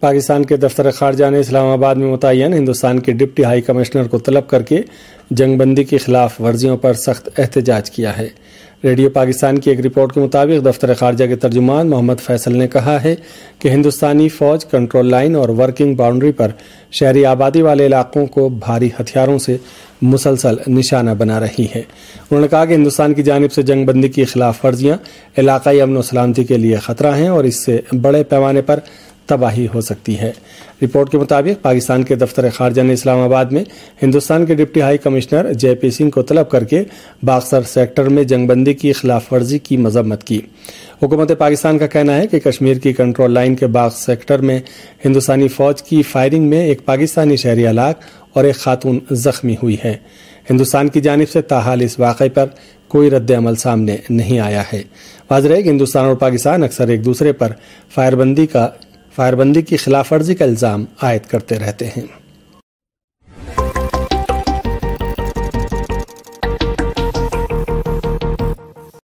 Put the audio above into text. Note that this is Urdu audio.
پاکستان کے دفتر خارجہ نے اسلام آباد میں متعین ہندوستان کے ڈپٹی ہائی کمشنر کو طلب کر کے جنگ بندی کی خلاف ورزیوں پر سخت احتجاج کیا ہے۔ ریڈیو پاکستان کی ایک رپورٹ کے مطابق دفتر خارجہ کے ترجمان محمد فیصل نے کہا ہے کہ ہندوستانی فوج کنٹرول لائن اور ورکنگ باؤنڈری پر شہری آبادی والے علاقوں کو بھاری ہتھیاروں سے مسلسل نشانہ بنا رہی ہے۔ انہوں نے کہا کہ ہندوستان کی جانب سے جنگ بندی کی خلاف ورزیاں علاقائی امن و سلامتی کے لیے خطرہ ہیں اور اس سے بڑے پیمانے پر تباہی ہو سکتی ہے۔ رپورٹ کے مطابق پاکستان کے دفتر خارجہ نے اسلام آباد میں ہندوستان کے deputy high commissioner J P Singh کو طلب کر کے باغسر سیکٹر میں جنگ بندی کی خلاف ورزی کی مذمت کی۔ حکومت پاکستان کا کہنا ہے کہ کشمیر کی کنٹرول لائن کے باغ سیکٹر میں ہندوستانی فوج کی فائرنگ میں ایک پاکستانی شہری ہلاک اور ایک خاتون زخمی ہوئی ہے۔ ہندوستان کی جانب سے تاحال اس واقعے پر کوئی رد عمل سامنے نہیں آیا ہے۔ واضح ہے کہ ہندوستان اور پاکستان اکثر ایک دوسرے پر فائر بندی کی خلاف ورزی کا الزام عائد کرتے رہتے ہیں۔